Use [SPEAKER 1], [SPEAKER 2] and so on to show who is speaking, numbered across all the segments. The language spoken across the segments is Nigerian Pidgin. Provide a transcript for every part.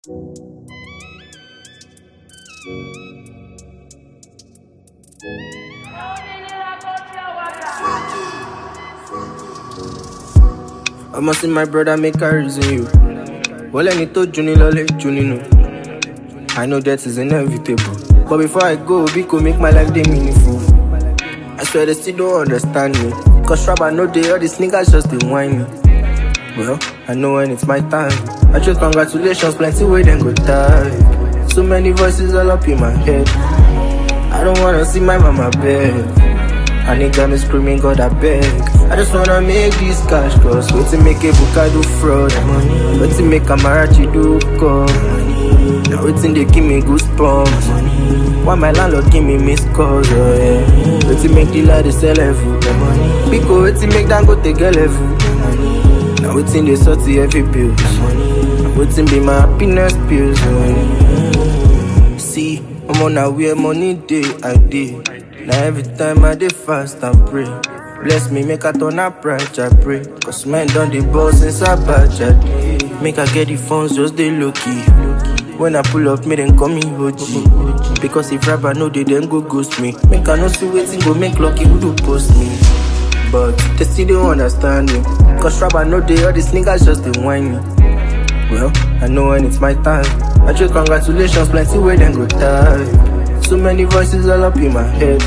[SPEAKER 1] I must see my brother make a reason you. Well, I need to Juni Lole, Juni no. I know that is inevitable. But before I go, Biko make my life day meaningful. I swear they still don't understand me. Cause Rab, I know they all these niggas just they whine me. Well, I know when it's my time. I just congratulations, plenty way then go die. So many voices all up in my head. I don't wanna see my mama beg. A nigga me screaming, God I beg. I just wanna make this cash cause wait to make a book do fraud. Wait to make a Marachi do come. Now wait till they give me goosebumps. Why my landlord give me missed calls, oh yeah. Wait to make the lady sell level. Because wait to make them go take a level. Now wait till they sort every bill. Wait till be my happiness pills, oh yeah. See, I'm on a weird money day, I did. Now every time I dey fast and pray. Bless me, make I turn up branch, I pray. Cause men done the boss since I batch I day. Make I get the funds, just they low key. When I pull up, me then call me OG. Because if rapper know they then go ghost me. Make I no see waiting, go make lucky who do post me. But they still don't understand me. Cause rapper know they all these niggas just they whine me. Well, I know when it's my time. I just congratulations, plenty way then go die. So many voices all up in my head.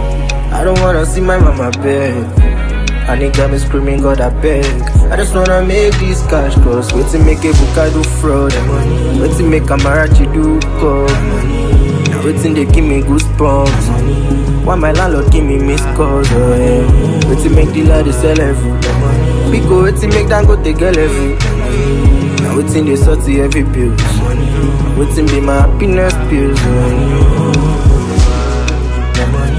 [SPEAKER 1] I don't wanna see my mama beg. A nigga me screaming, God I beg. I just wanna make this cash cause wait to make a book I do fraud. Wait to make a Marachi do come. Now wait till they give me goosebumps. Why my landlord give me missed calls, oh yeah. Wait to make the lady sell level. Because wait to make them go take a level. Now wait till they sort every bill. Wait till be my happiness pills, oh yeah.